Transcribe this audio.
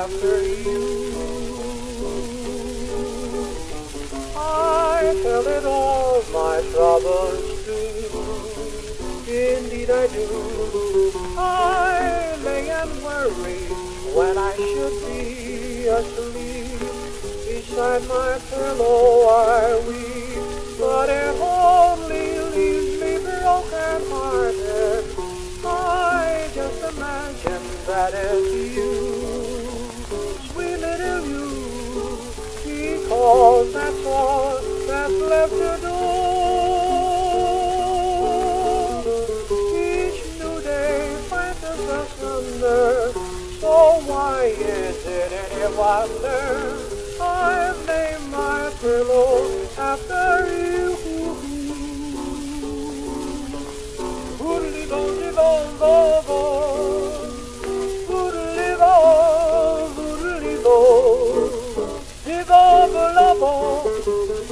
after you. I tell it all my troubles too, indeed I do. I lay and worry when I should be asleep. Beside my pillow I weep, but it only leaves me broken hearted. I just imagine that it's you, sweet little you, because that's all that's left to do. Each new day finds us asunder, so why is it any wonder I've named my pillow after you? Boodly-bo-de-bo-bo-bo, boodly-bo, boodly-bo, de-bo-bo-lo-bo.